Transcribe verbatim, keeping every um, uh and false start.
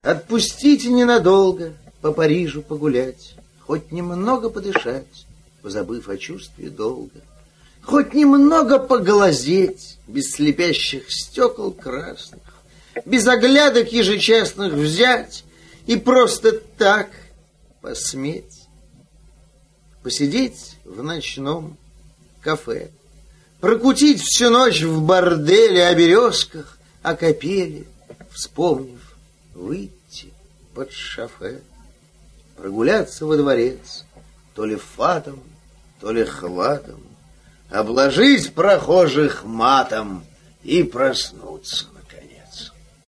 Отпустите ненадолго по Парижу погулять, хоть немного подышать, позабыв о чувстве долга, хоть немного поглазеть, без слепящих стекол красных, без оглядок ежечасных взять и просто так посметь. Посидеть в ночном кафе, прокутить всю ночь в борделе о березках, о капеле, вспомнив, выйти под шофе, прогуляться во дворец, то ли фатом, то ли хватом, обложить прохожих матом и проснуться